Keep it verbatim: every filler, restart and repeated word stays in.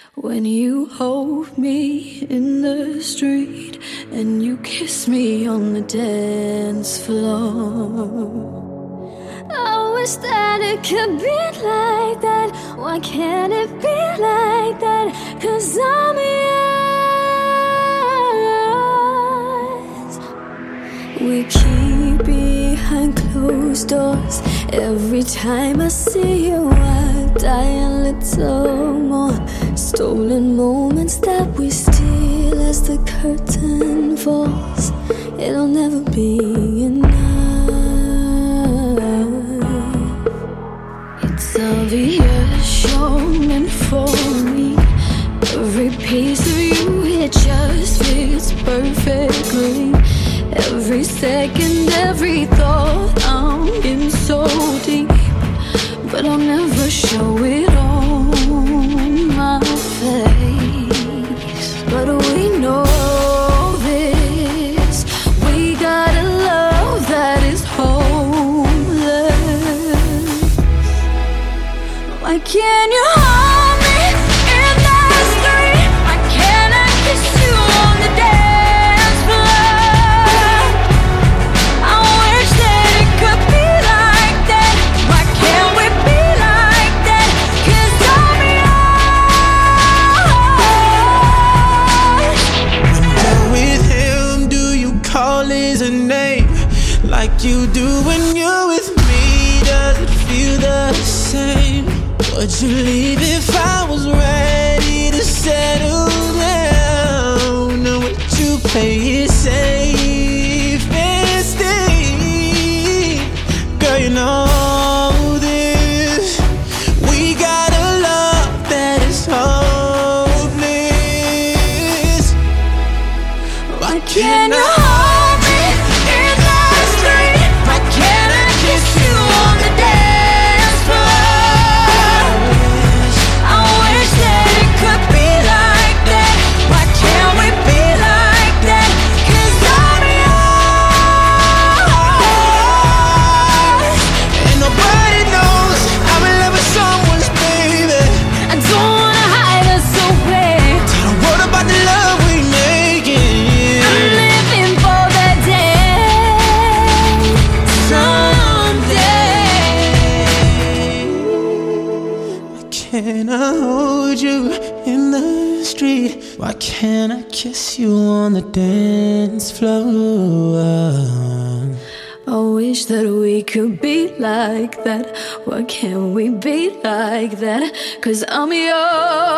When you hold me in the street and you kiss me on the dance floor, I wish that it could be like that. Why can't it be like that? 'Cause I'm yours. We keep behind closed doors. Every time I see you I die a little more. Stolen moments that we steal as the curtain falls. It'll never be enough. It's obvious you're meant for me. Every piece of you, it just fits perfectly. Every second, every thought, I'm in so deep, but I'll never show it on my face. But we know this, we got a love that is hopeless. Why can't you hold me in the street? Why can't I kiss you on the dance floor? I wish that it could be like that. Why can't we be like that? 'Cause I'm yours. When you're with him, do you call his name like you do when you're with me? Does it feel the same? Would you leave if I was ready to settle down? Or would you play it safe and stay? Girl, you know this. We got a love that is hopeless. Why can't I hold me in the street? Why can't I kiss you on the dance floor? I wish that it could be like that. Why can't we be like that? 'Cause I'm yours. And nobody knows I'm in love with someone's baby. I don't wanna hide us away. Don't worry about the love we making. I'm living for that day, someday. Why can't I hold you in the street? Why can't I kiss you on the dance floor? I wish that we could be like that. Why can't we be like that? 'Cause I'm yours.